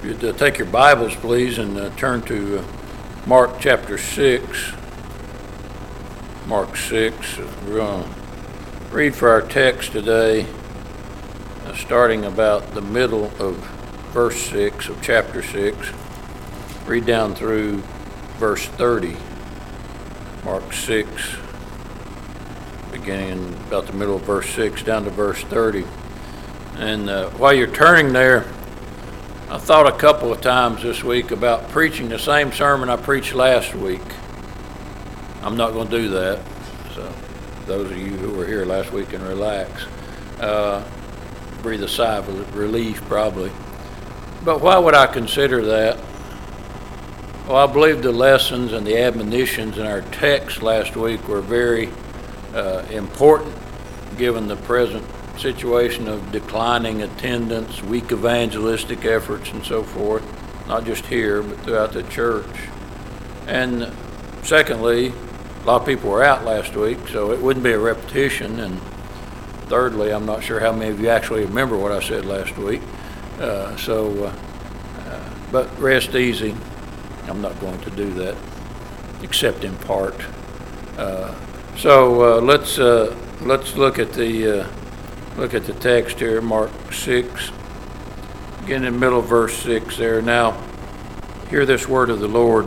You'd take your Bibles, please, and turn to Mark chapter 6. Mark 6. We're going to read for our text today, starting about the middle of verse 6 of chapter 6. Read down through verse 30. Mark 6, beginning about the middle of verse 6 down to verse 30. And while you're turning there, I thought a couple of times this week about preaching the same sermon I preached last week. I'm not going to do that. So those of you who were here last week can relax. Breathe a sigh of relief probably. But why would I consider that? Well, I believe the lessons and the admonitions in our text last week were very important given the present situation of declining attendance, weak evangelistic efforts, and so forth, not just here, but throughout the church. And secondly, a lot of people were out last week, so it wouldn't be a repetition. And thirdly, I'm not sure how many of you actually remember what I said last week. But rest easy. I'm not going to do that, except in part. Let's look at the text here, Mark 6, again in the middle of verse 6 there. Now, hear this word of the Lord.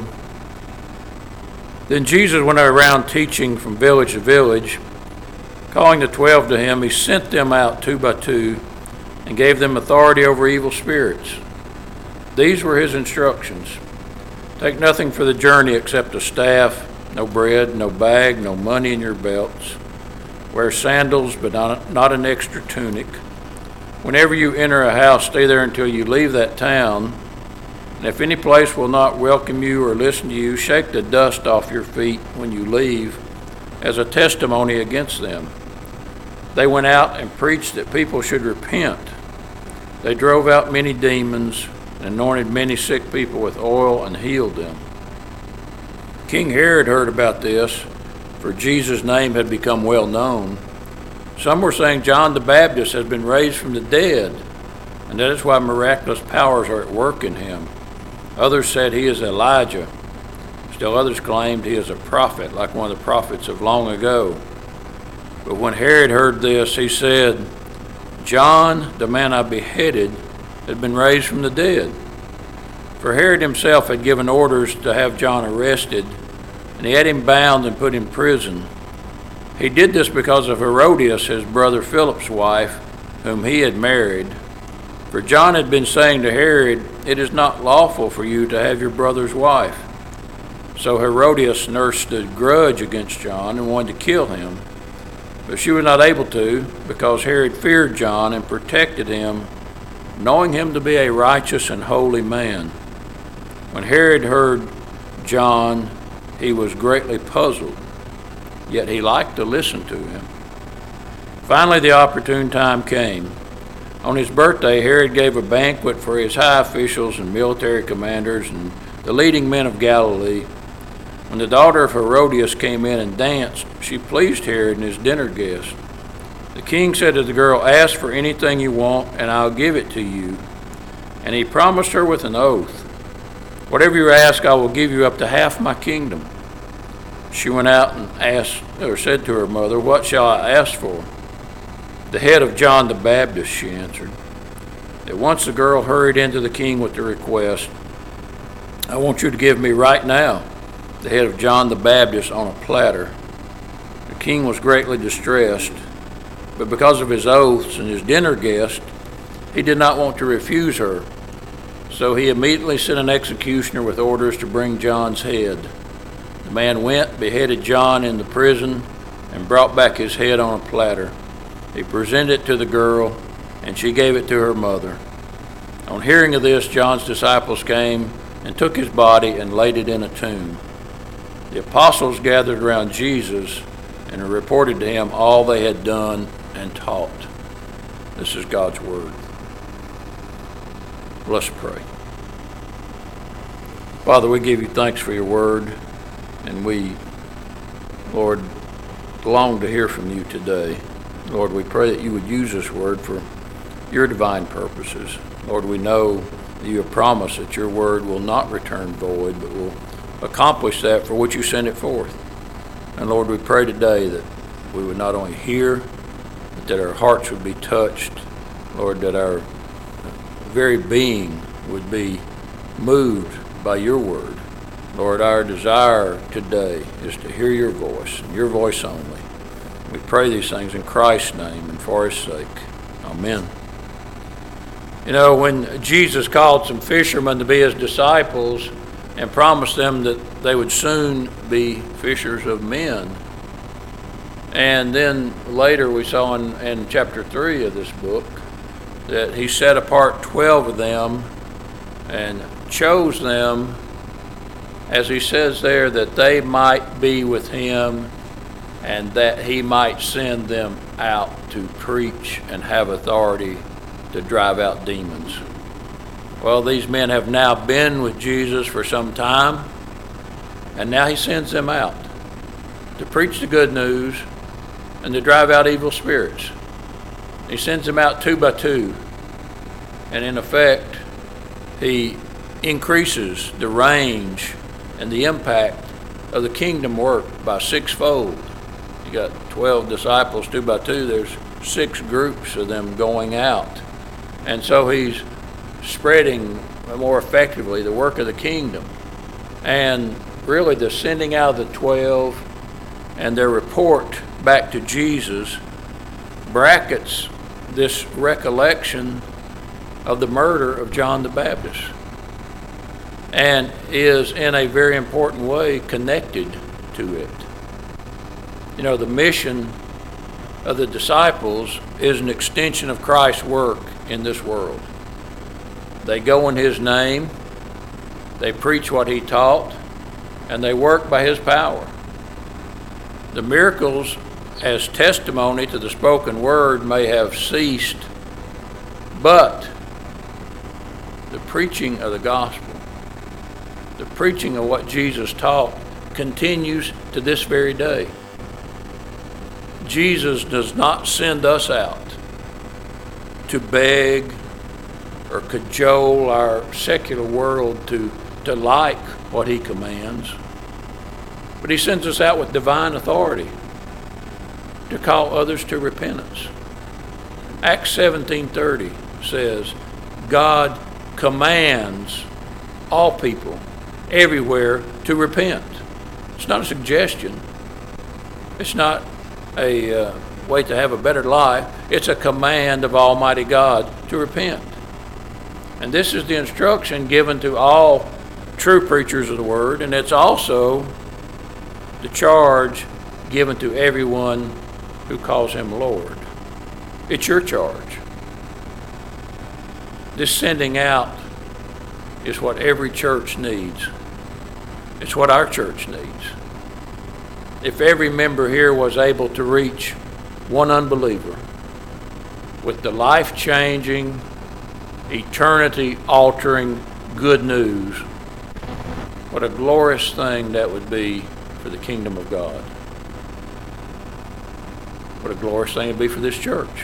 Then Jesus went around teaching from village to village. Calling the 12 to him, he sent them out 2 by 2 and gave them authority over evil spirits. These were his instructions. Take nothing for the journey except a staff, no bread, no bag, no money in your belts. Wear sandals, but not an extra tunic. Whenever you enter a house, stay there until you leave that town. And if any place will not welcome you or listen to you, shake the dust off your feet when you leave as a testimony against them. They went out and preached that people should repent. They drove out many demons and anointed many sick people with oil and healed them. King Herod heard about this, for Jesus' name had become well known. Some were saying John the Baptist has been raised from the dead, and that is why miraculous powers are at work in him. Others said he is Elijah. Still others claimed he is a prophet, like one of the prophets of long ago. But when Herod heard this, he said, John, the man I beheaded, had been raised from the dead. For Herod himself had given orders to have John arrested, and he had him bound and put in prison. He did this because of Herodias, his brother Philip's wife, whom he had married. For John had been saying to Herod, it is not lawful for you to have your brother's wife. So Herodias nursed a grudge against John and wanted to kill him. But she was not able to, because Herod feared John and protected him, knowing him to be a righteous and holy man. When Herod heard John, he was greatly puzzled, yet he liked to listen to him. Finally, the opportune time came. On his birthday, Herod gave a banquet for his high officials and military commanders and the leading men of Galilee. When the daughter of Herodias came in and danced, she pleased Herod and his dinner guests. The king said to the girl, ask for anything you want, and I'll give it to you. And he promised her with an oath, whatever you ask, I will give you up to half my kingdom. She went out and said to her mother, what shall I ask for? The head of John the Baptist, she answered. At once the girl hurried into the king with the request, I want you to give me right now the head of John the Baptist on a platter. The king was greatly distressed, but because of his oaths and his dinner guest, he did not want to refuse her. So he immediately sent an executioner with orders to bring John's head. The man went, beheaded John in the prison, and brought back his head on a platter. He presented it to the girl, and she gave it to her mother. On hearing of this, John's disciples came and took his body and laid it in a tomb. The apostles gathered around Jesus and reported to him all they had done and taught. This is God's word. Let's pray. Father, we give you thanks for your word, and we, Lord, long to hear from you today. Lord, we pray that you would use this word for your divine purposes. Lord, we know You have promised that your word will not return void, but will accomplish that for which you send it forth. And Lord, we pray today that we would not only hear, but that our hearts would be touched. Lord, that our very being would be moved by your word. Lord, our desire today is to hear your voice, and your voice only. We pray these things in Christ's name and for his sake. Amen. You know, when Jesus called some fishermen to be his disciples and promised them that they would soon be fishers of men, and then later we saw in chapter 3 of this book that he set apart 12 of them and chose them, as he says there, that they might be with him and that he might send them out to preach and have authority to drive out demons. Well, these men have now been with Jesus for some time, and now he sends them out to preach the good news and to drive out evil spirits. He sends them out 2 by 2, and in effect, he increases the range and the impact of the kingdom work by 6-fold. You got 12 disciples, 2 by 2, there's 6 groups of them going out. And so he's spreading more effectively the work of the kingdom. And really the sending out of the 12 and their report back to Jesus brackets this recollection of the murder of John the Baptist, and is in a very important way connected to it. You know, the mission of the disciples is an extension of Christ's work in this world. They go in his name, they preach what he taught, and they work by his power. The miracles as testimony to the spoken word may have ceased, but the preaching of the gospel, the preaching of what Jesus taught, continues to this very day. Jesus does not send us out to beg or cajole our secular world to like what he commands, but he sends us out with divine authority to call others to repentance. Acts 17:30 says, God commands all people everywhere to repent. It's not a suggestion. It's not a way to have a better life. It's a command of Almighty God to repent. And this is the instruction given to all true preachers of the word, and it's also the charge given to everyone who calls him Lord. It's your charge. This sending out is what every church needs. It's what our church needs. If every member here was able to reach one unbeliever with the life-changing, eternity-altering good news, what a glorious thing that would be for the kingdom of God. What a glorious thing it would be for this church.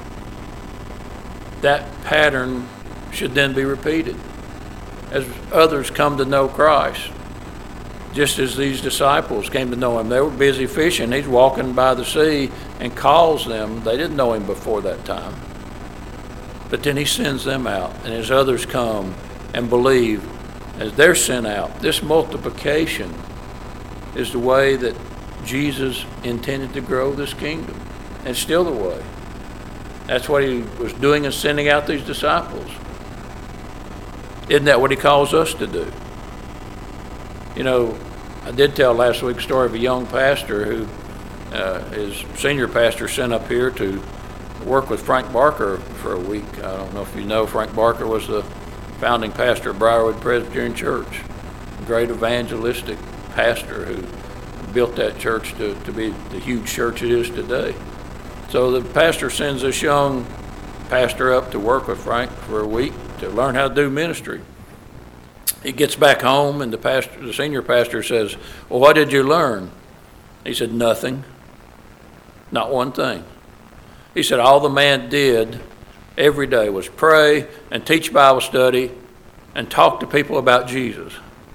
That pattern should then be repeated as others come to know Christ. Just as these disciples came to know him. They were busy fishing. He's walking by the sea and calls them. They didn't know him before that time. But then he sends them out, and as others come and believe, as they're sent out, this multiplication is the way that Jesus intended to grow this kingdom. And it's still the way. That's what he was doing in sending out these disciples. Isn't that what he calls us to do? You know, I did tell last week a story of a young pastor who his senior pastor sent up here to work with Frank Barker for a week. I don't know if you know, Frank Barker was the founding pastor of Briarwood Presbyterian Church, a great evangelistic pastor who built that church to be the huge church it is today. So the pastor sends this young pastor up to work with Frank for a week to learn how to do ministry. He gets back home, and the senior pastor says, well, what did you learn? He said, nothing. Not one thing. He said, all the man did every day was pray and teach Bible study and talk to people about Jesus.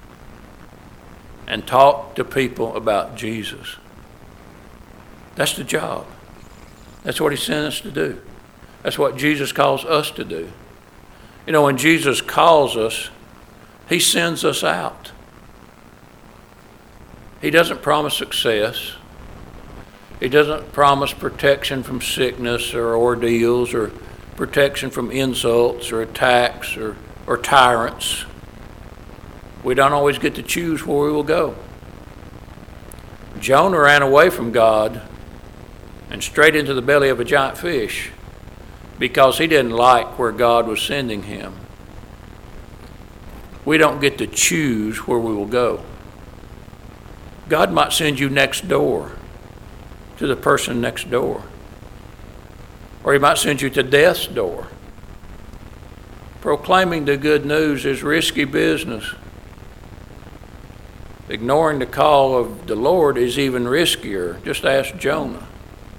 And talk to people about Jesus. That's the job. That's what he sent us to do. That's what Jesus calls us to do. You know, when Jesus calls us, he sends us out. He doesn't promise success. He doesn't promise protection from sickness or ordeals or protection from insults or attacks or tyrants. We don't always get to choose where we will go. Jonah ran away from God and straight into the belly of a giant fish because he didn't like where God was sending him. We don't get to choose where we will go. God might send you next door to the person next door. Or he might send you to death's door. Proclaiming the good news is risky business. Ignoring the call of the Lord is even riskier. Just ask Jonah.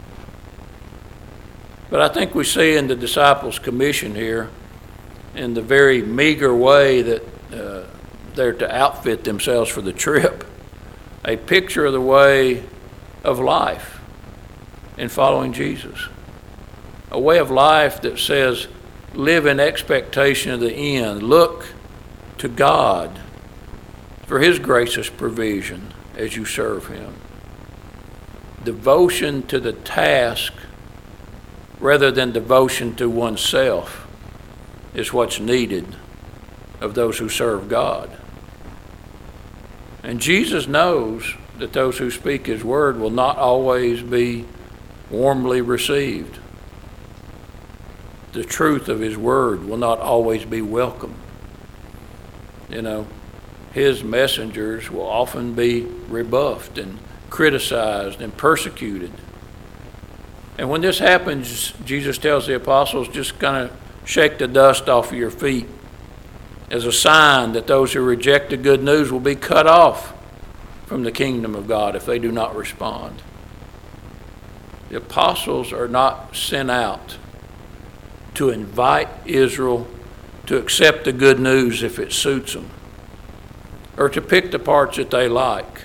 But I think we see in the disciples' commission here, in the very meager way that they're to outfit themselves for the trip, a picture of the way of life in following Jesus. A way of life that says, live in expectation of the end. Look to God for his gracious provision as you serve him. Devotion to the task rather than devotion to oneself is what's needed of those who serve God. And Jesus knows that those who speak his word will not always be warmly received. The truth of his word will not always be welcome. You know, his messengers will often be rebuffed and criticized and persecuted. And when this happens, Jesus tells the apostles, just kind of shake the dust off of your feet as a sign that those who reject the good news will be cut off from the kingdom of God if they do not respond. The apostles are not sent out to invite Israel to accept the good news if it suits them, or to pick the parts that they like.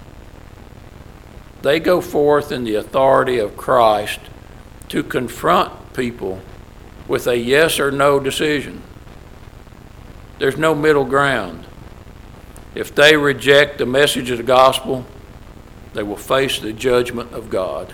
They go forth in the authority of Christ to confront people with a yes or no decision. There's no middle ground. If they reject the message of the gospel, they will face the judgment of God.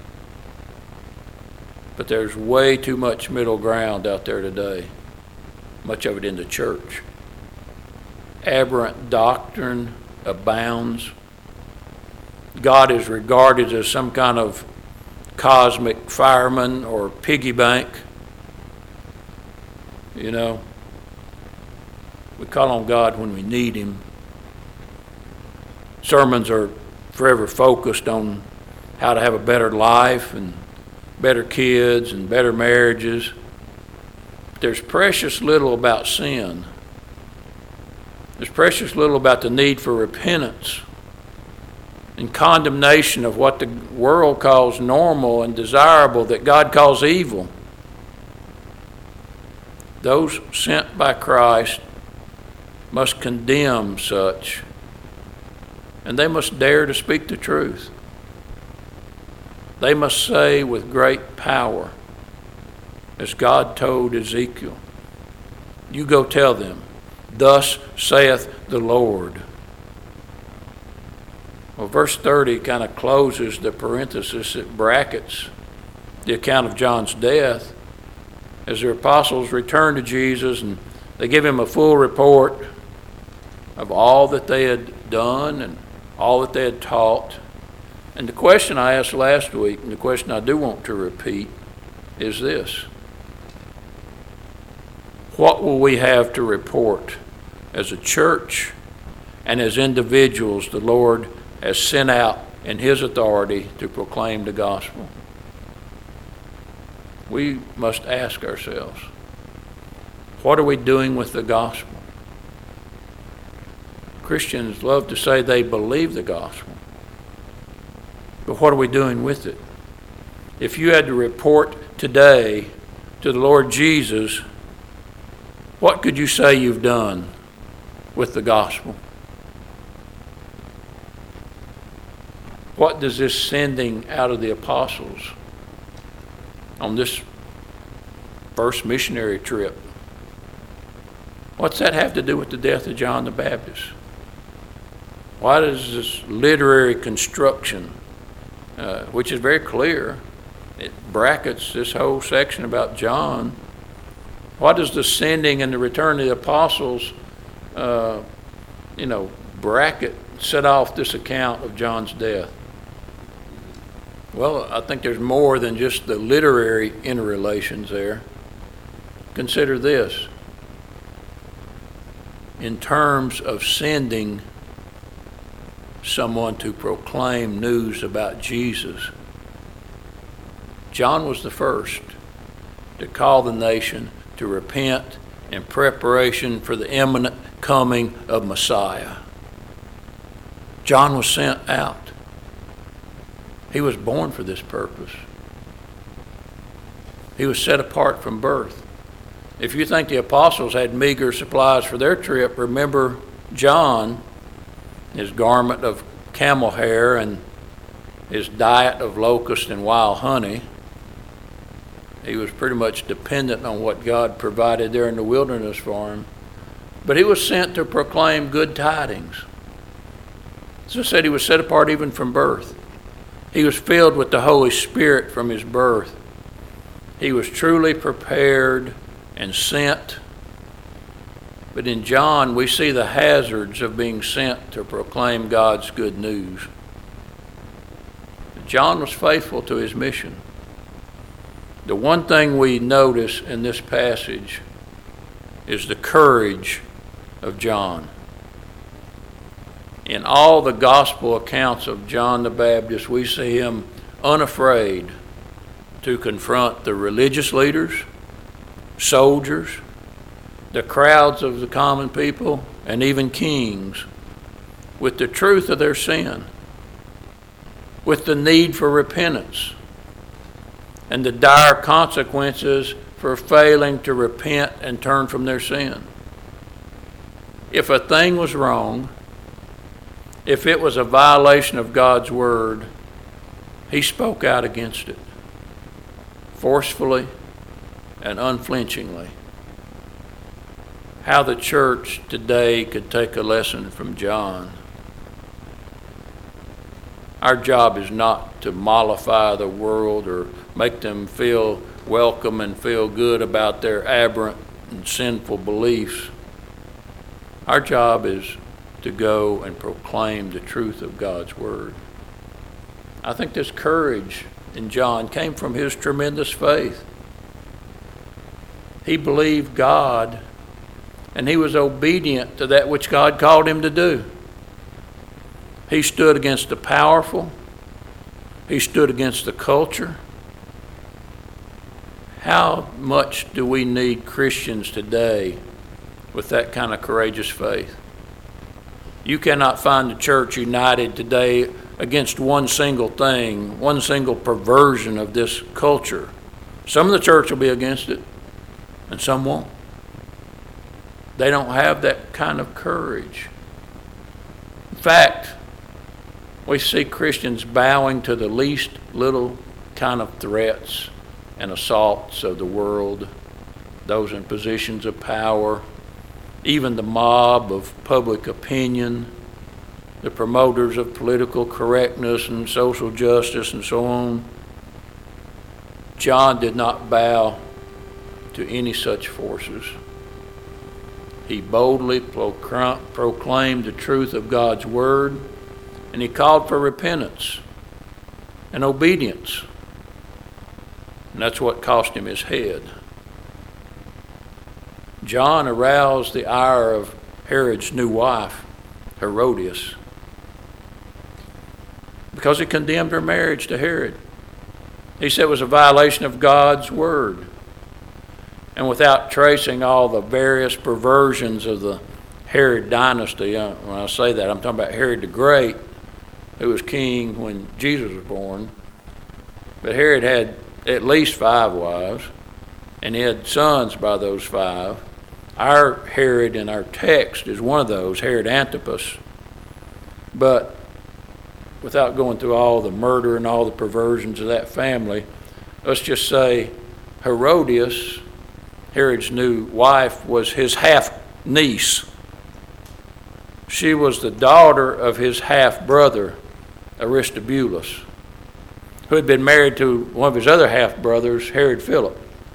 But there's way too much middle ground out there today, much of it in the church. Aberrant doctrine abounds. God is regarded as some kind of cosmic fireman or piggy bank. You know, we call on God when we need him. Sermons are forever focused on how to have a better life and better kids and better marriages. But there's precious little about sin. There's precious little about the need for repentance and condemnation of what the world calls normal and desirable that God calls evil. Those sent by Christ must condemn such, and they must dare to speak the truth. They must say with great power, as God told Ezekiel, you go tell them, thus saith the Lord. Well, verse 30 kind of closes the parenthesis that brackets the account of John's death as the apostles return to Jesus and they give him a full report of all that they had done and all that they had taught. And the question I asked last week, and the question I do want to repeat, is this. What will we have to report as a church and as individuals the Lord has sent out in his authority to proclaim the gospel? We must ask ourselves, what are we doing with the gospel? Christians love to say they believe the gospel, but what are we doing with it? If you had to report today to the Lord Jesus What could you say you've done with the gospel? What does this sending out of the apostles on this first missionary trip, what's that have to do with the death of John the Baptist? Why does this literary construction, which is very clear, it brackets this whole section about John, why does the sending and the return of the apostles, bracket, set off this account of John's death? Well, I think there's more than just the literary interrelations there. Consider this. In terms of sending someone to proclaim news about Jesus, John was the first to call the nation to repent in preparation for the imminent coming of Messiah. John was sent out. He was born for this purpose. He was set apart from birth. If you think the apostles had meager supplies for their trip, remember John, his garment of camel hair and his diet of locust and wild honey. He was pretty much dependent on what God provided there in the wilderness for him. But he was sent to proclaim good tidings. As I said, he was set apart even from birth. He was filled with the Holy Spirit from his birth. He was truly prepared and sent. But in John, we see the hazards of being sent to proclaim God's good news. John was faithful to his mission. The one thing we notice in this passage is the courage of John. In all the gospel accounts of John the Baptist, we see him unafraid to confront the religious leaders, soldiers, the crowds of the common people, and even kings with the truth of their sin, with the need for repentance, and the dire consequences for failing to repent and turn from their sin. If a thing was wrong, if it was a violation of God's word, he spoke out against it, forcefully and unflinchingly. How the church today could take a lesson from John. Our job is not to mollify the world or make them feel welcome and feel good about their aberrant and sinful beliefs. Our job is to go and proclaim the truth of God's word. I think this courage in John came from his tremendous faith. He believed God, and he was obedient to that which God called him to do. He stood against the powerful. He stood against the culture. How much do we need Christians today with that kind of courageous faith? You cannot find the church united today against one single thing, one single perversion of this culture. Some of the church will be against it, and some won't. They don't have that kind of courage. In fact, we see Christians bowing to the least little kind of threats and assaults of the world, those in positions of power, even the mob of public opinion, the promoters of political correctness and social justice and so on. John did not bow to any such forces. He boldly proclaimed the truth of God's word, and he called for repentance and obedience. And that's what cost him his head. John aroused the ire of Herod's new wife, Herodias, because he condemned her marriage to Herod. He said it was a violation of God's word. And without tracing all the various perversions of the Herod dynasty, when I say that, I'm talking about Herod the Great, who was king when Jesus was born. But Herod had at least 5 wives, and he had sons by those 5. Our Herod in our text is one of those, Herod Antipas. But without going through all the murder and all the perversions of that family, let's just say Herodias, Herod's new wife, was his half-niece. She was the daughter of his half-brother, Aristobulus, who had been married to one of his other half-brothers, Herod Philip.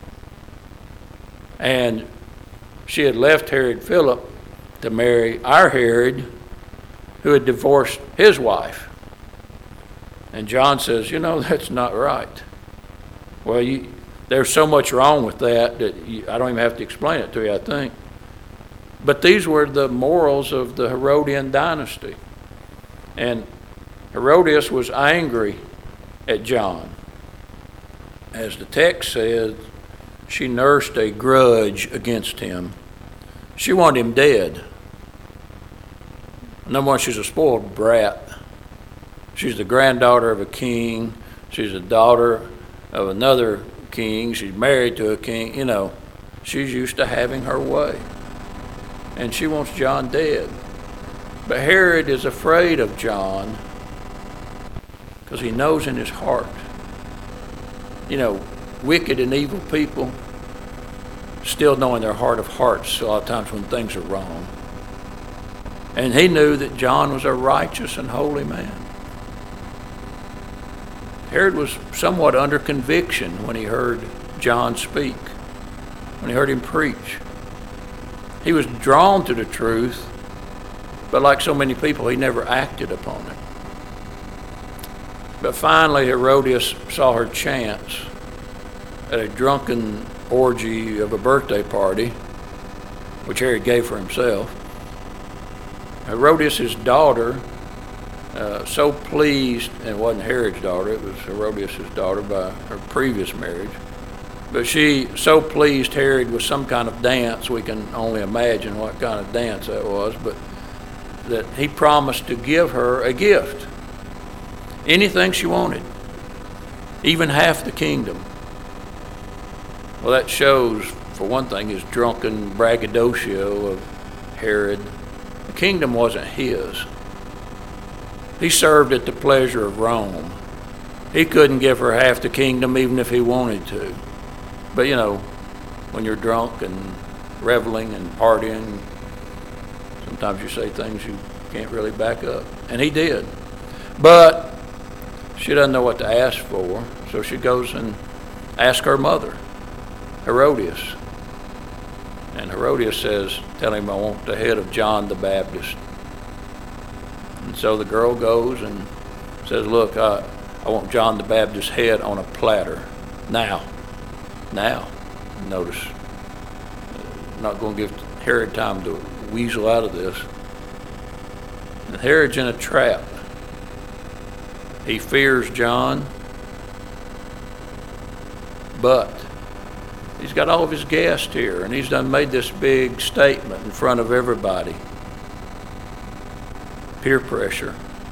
And she had left Herod Philip to marry our Herod, who had divorced his wife. And John says, that's not right. Well, there's so much wrong with that I don't even have to explain it to you, I think. But these were the morals of the Herodian dynasty. And Herodias was angry at John. As the text says, she nursed a grudge against him. She wanted him dead. Number one, she's a spoiled brat. She's the granddaughter of a king. She's a daughter of another king. She's married to a king. She's used to having her way. And she wants John dead. But Herod is afraid of John because he knows in his heart. Wicked and evil people still know in their heart of hearts a lot of times when things are wrong. And he knew that John was a righteous and holy man. Herod was somewhat under conviction when he heard John speak, when he heard him preach. He was drawn to the truth, but like so many people, he never acted upon it. But finally, Herodias saw her chance at a drunken orgy of a birthday party, which Herod gave for himself. Herodias' daughter, so pleased, and it wasn't Herod's daughter, it was Herodias' daughter by her previous marriage, but she so pleased Herod with some kind of dance, we can only imagine what kind of dance that was, but that he promised to give her a gift. Anything she wanted, even half the kingdom. Well, that shows, for one thing, his drunken braggadocio of Herod. The kingdom wasn't his. He served at the pleasure of Rome. He couldn't give her half the kingdom even if he wanted to. But when you're drunk and reveling and partying, sometimes you say things you can't really back up. And he did. But she doesn't know what to ask for, so she goes and asks her mother, Herodias. And Herodias says, tell him I want the head of John the Baptist. And so the girl goes and says, look, I want John the Baptist's head on a platter. Now. Notice, I'm not going to give Herod time to weasel out of this. And Herod's in a trap. He fears John, but he's got all of his guests here, and he's done made this big statement in front of everybody. Peer pressure.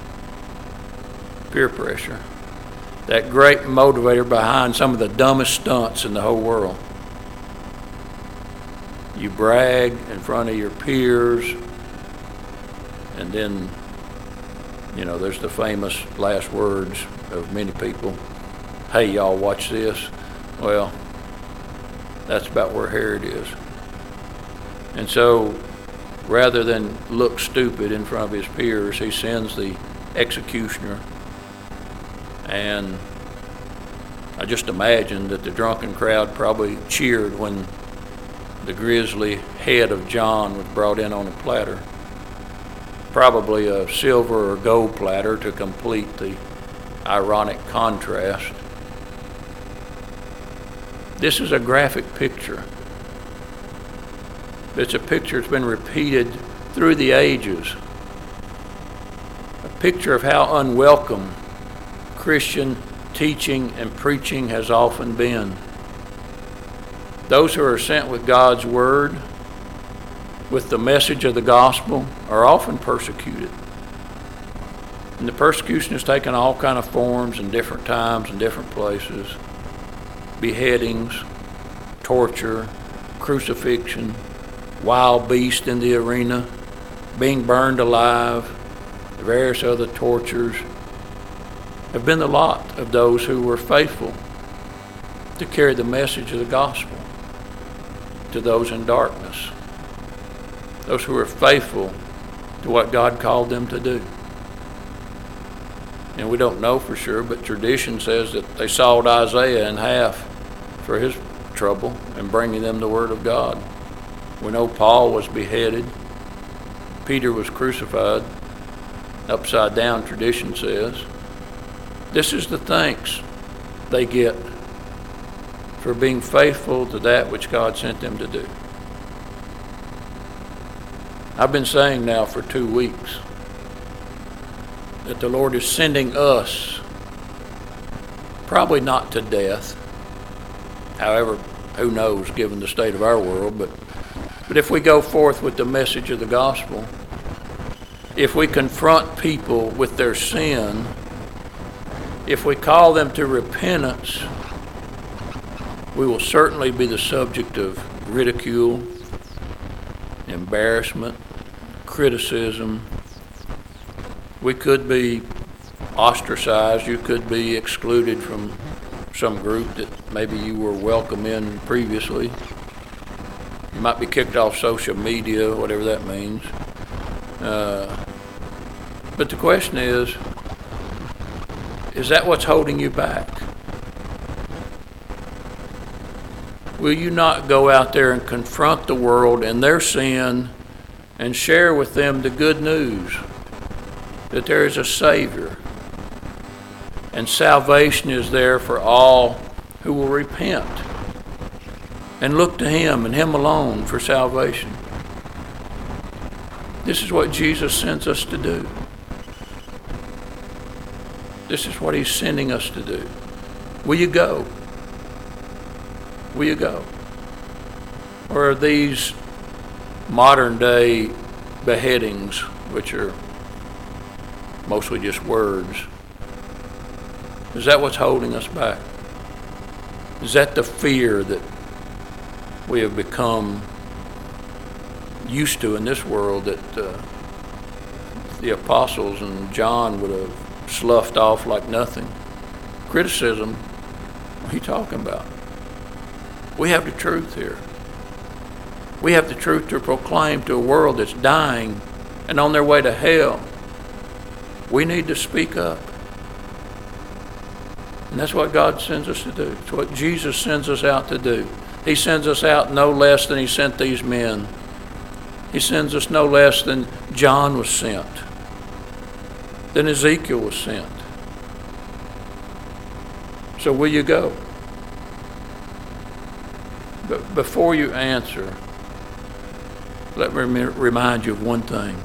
That great motivator behind some of the dumbest stunts in the whole world. You brag in front of your peers, and then, there's the famous last words of many people. Hey, y'all, watch this. Well, that's about where Herod is. And so, rather than look stupid in front of his peers, he sends the executioner. And I just imagine that the drunken crowd probably cheered when the grisly head of John was brought in on a platter. Probably a silver or gold platter to complete the ironic contrast. This is a graphic picture. It's a picture that's been repeated through the ages. A picture of how unwelcome Christian teaching and preaching has often been. Those who are sent with God's word, with the message of the gospel, are often persecuted. And the persecution has taken all kind of forms in different times and different places. Beheadings, torture, crucifixion, wild beast in the arena, being burned alive, various other tortures, have been the lot of those who were faithful to carry the message of the gospel to those in darkness, those who were faithful to what God called them to do. And we don't know for sure, but tradition says that they sawed Isaiah in half for his trouble in bringing them the word of God. We know Paul was beheaded. Peter was crucified upside down, tradition says. This is the thanks they get for being faithful to that which God sent them to do. I've been saying now for 2 weeks that the Lord is sending us, probably not to death. However, who knows, given the state of our world, but if we go forth with the message of the gospel, if we confront people with their sin, if we call them to repentance, we will certainly be the subject of ridicule, embarrassment, criticism. We could be ostracized. You could be excluded from some group that maybe you were welcome in previously. You might be kicked off social media, whatever that means. But the question is that what's holding you back? Will you not go out there and confront the world and their sin and share with them the good news that there is a Savior and salvation is there for all who will repent and look to Him and Him alone for salvation? This is what Jesus sends us to do. This is what He's sending us to do. Will you go? Will you go? Or are these modern day beheadings, which are mostly just words, is that what's holding us back? Is that the fear that we have become used to in this world that the apostles and John would have sloughed off like nothing? Criticism, what are you talking about? We have the truth here. We have the truth to proclaim to a world that's dying and on their way to hell. We need to speak up. And that's what God sends us to do. It's what Jesus sends us out to do. He sends us out no less than He sent these men. He sends us no less than John was sent, than Ezekiel was sent. So will you go? But before you answer, let me remind you of one thing.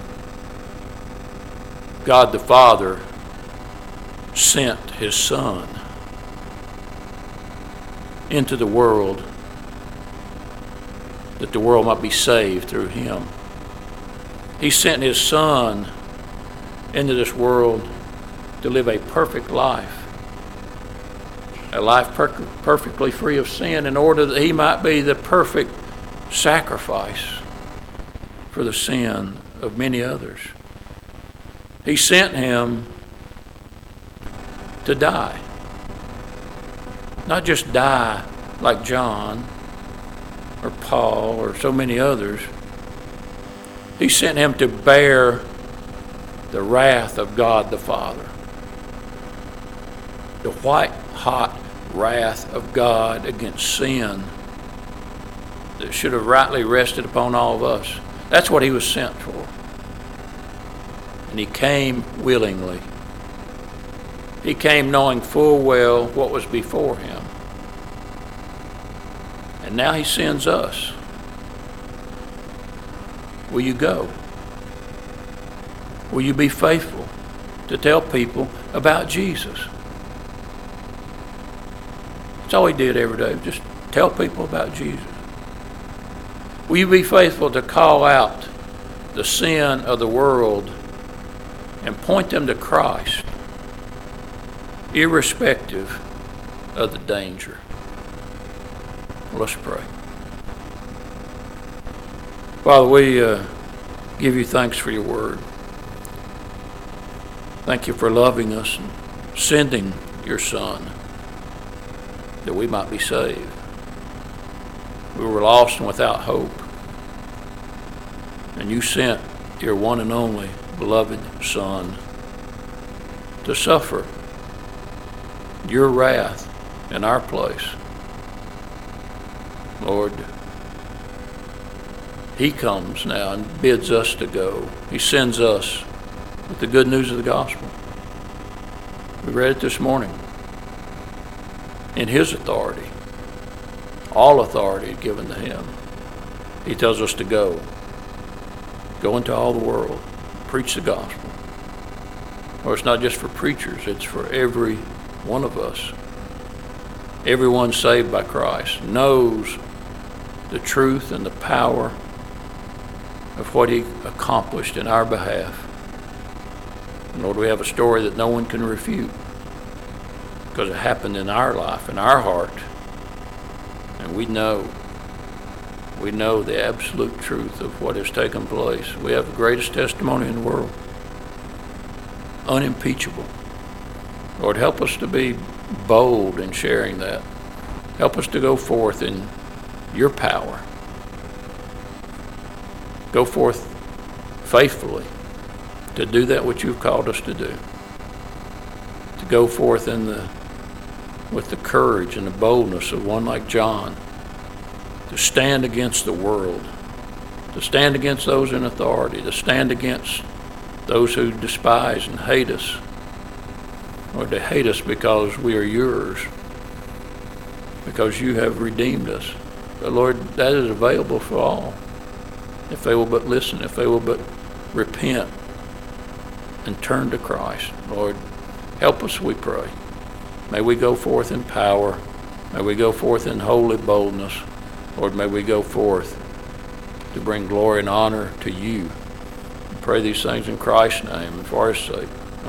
God the Father sent His Son into the world that the world might be saved through Him. He sent His Son into this world to live a perfect life, a life perfectly free of sin, in order that He might be the perfect sacrifice for the sin of many others. He sent Him to die. Not just die like John or Paul or so many others. He sent Him to bear the wrath of God the Father. The white-hot wrath of God against sin that should have rightly rested upon all of us. That's what He was sent for. And He came willingly. He came knowing full well what was before Him. And now He sends us. Will you go? Will you be faithful to tell people about Jesus? That's all He did every day, just tell people about Jesus. Will you be faithful to call out the sin of the world and point them to Christ, irrespective of the danger? Let's pray. Father, we give you thanks for your word. Thank you for loving us and sending your Son that we might be saved. We were lost and without hope, and you sent your one and only beloved Son to suffer your wrath in our place. Lord, he comes now and bids us to go. He sends us with the good news of the gospel. We read it this morning. In his authority, all authority given to him, he tells us to go. Go into all the world, preach the gospel. Or it's not just for preachers, it's for every one of us. Everyone saved by Christ knows the truth and the power of what he accomplished in our behalf. And Lord, we have a story that no one can refute because it happened in our life, in our heart. And we know the absolute truth of what has taken place. We have the greatest testimony in the world, unimpeachable. Lord, help us to be bold in sharing that. Help us to go forth in your power. Go forth faithfully to do that which you've called us to do. To go forth with the courage and the boldness of one like John, to stand against the world, to stand against those in authority, to stand against those who despise and hate us, or to hate us because we are yours, because you have redeemed us. But Lord, that is available for all, if they will but listen, if they will but repent and turn to Christ. Lord, help us, we pray. May we go forth in power. May we go forth in holy boldness. Lord, may we go forth to bring glory and honor to you. We pray these things in Christ's name and for his sake.